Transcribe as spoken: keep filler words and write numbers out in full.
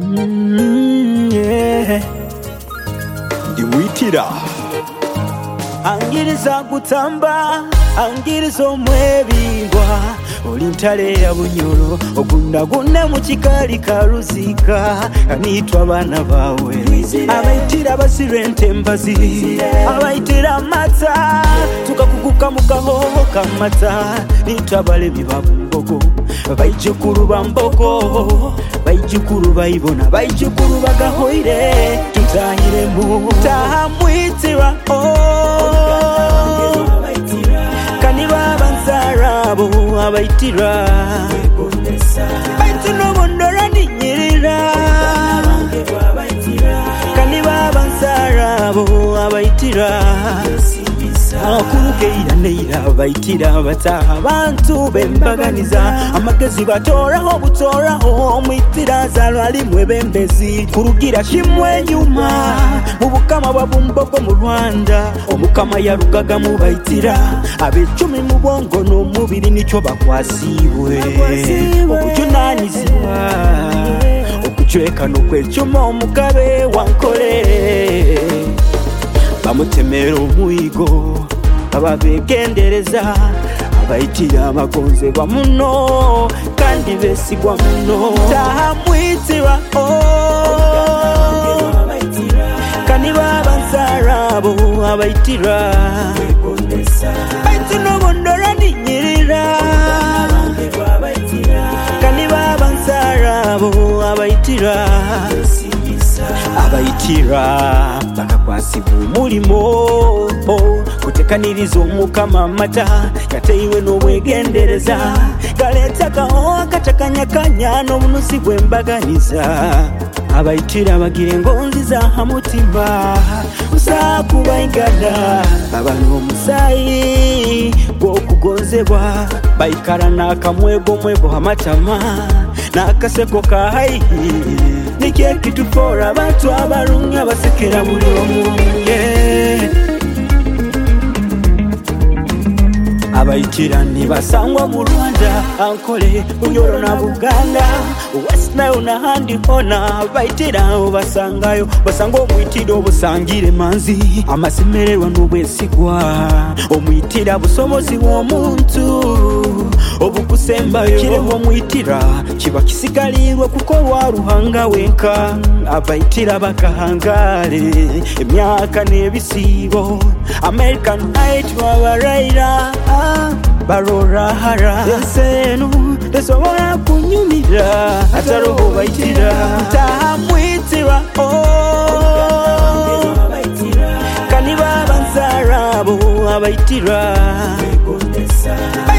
Mm, yeah. Ndiwitira angiriza kutamba angiriza omwebingwa oli ntale ya bunyoro ogundagunda mu kikali karuzika kanitwa abaana bawe abayitira basirwa entembazi abayitira amata tukakuguka mu kahoho kamata nitwa balebi babumbogo bayijukuru bambogo bayijukuru bayibona bayijukuru bagahoire tutahiremu tahamwitira kaniba bansarabo abayitira baitu nobondora ninyirira kaniba bansarabo abayitira akurukeira neira abayitira bataha abantu bembaganiza amagezi batoraho butoraho omwitira zalwali mwebembezi kurugira kimwe nyuma mu bukama babumbogo mu Rwanda omukama yarugaga mu bayitira abecumi mu bwongo n'omubiri nicyo bakwasibwe okujunanizibwa okucweka n'okwecyuma omugabe wankole bamutemera omuyigo ababegendereza abayitira abagonzebwa muno kandi besigwa muno tahamwitira kaniba bansarabo abayitira baitu nobondora ninyirira kaniba bansarabo abayitira abayitira bakakwasibwa omulimo kutekaniriza omukama amata gateiwe n'obwegendereza galeeta kahowa katakanyakanya n'obunuzi bwembaganiza abayitira bagira engonzi za hamutima usakubaigana baba n'omusaayi gw'okugonzebwa baikara n'akamwego mwego amatama n'akaseko kahayi nikyo ekitufora abantu abalungi abasekera buli omu abayitira nibasangwa mu Rwanda ankole Bunyoro na Buganda West Nile na handi hona abayitira basangayo basanga omwitira obusangire manzi amasemererwa n'obwesigwa omwitira busobozi bw'omuntu obukusembayo kiremwa omwitira kiba kisigalirwa kuko waruhanga wenka abayitira bakahangale emyaka n'ebisibo American night wabarayira barora hara ensenu tesobola kunyumira ataroho bayitira tahamwitira kaniba bansarabo abayitira